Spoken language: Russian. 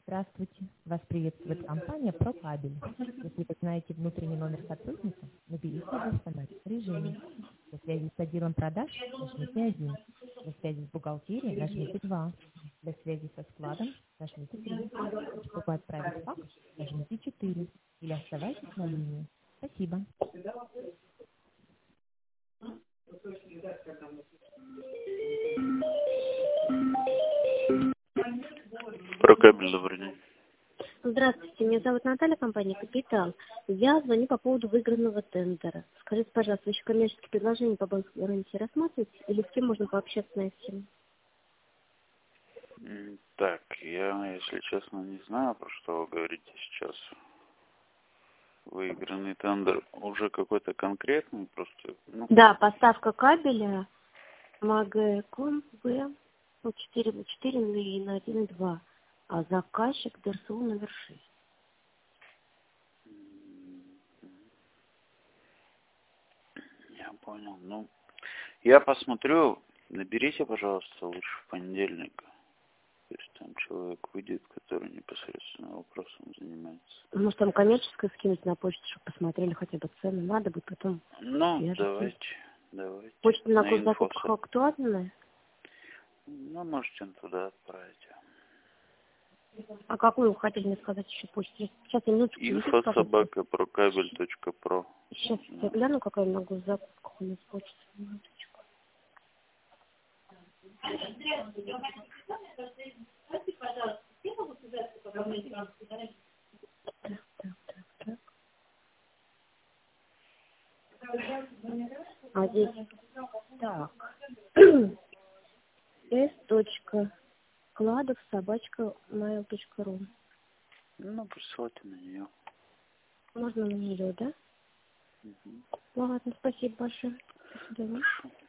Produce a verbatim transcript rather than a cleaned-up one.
Здравствуйте. Вас приветствует компания «Прокабель». Если вы знаете внутренний номер сотрудника, наберите его в стандартном режиме. Для связи с отделом продаж нажмите один. Для связи с бухгалтерией нажмите два. Для связи со складом нажмите три. Чтобы отправить факс, нажмите четыре. Или оставайтесь на линии. Спасибо. Прокабель, добрый день. Здравствуйте, меня зовут Наталья, компания «Капитал». Я звоню по поводу выигранного тендера. Скажите, пожалуйста, вы еще коммерческие предложения по банковской гарантии рассматриваете? Или с кем можно пообщаться на эту тему? Так, я, если честно, не знаю, про что вы говорите сейчас. Выигранный тендер уже какой-то конкретный, просто... Ну... Да, поставка кабеля МАГКОМ В четыре на четыре и на один и два. А заказчик ДРСУ номер шесть. Я понял. Ну, я посмотрю. Наберите, пожалуйста, лучше в понедельник. То есть там человек выйдет, который непосредственно вопросом занимается. Может, там коммерческое скинуть на почту, чтобы посмотрели хотя бы цены. Надо будет потом... Ну, свяжете. давайте, давайте. Почта на, на курс закупок актуальная? Ну, можете туда отправить. А какую вы хотели мне сказать еще почту? Сейчас я минуточку. инфо собака прокабель точка про. Сейчас я гляну, какая на госзакупках у нас почта. Минуточку. Так, так, так, так. А здесь так. с. Кладов собачка mail точка ру. Ну, присылайте на нее. Можно на нее, да? Угу. Ладно, спасибо большое. До свидания. Хорошо.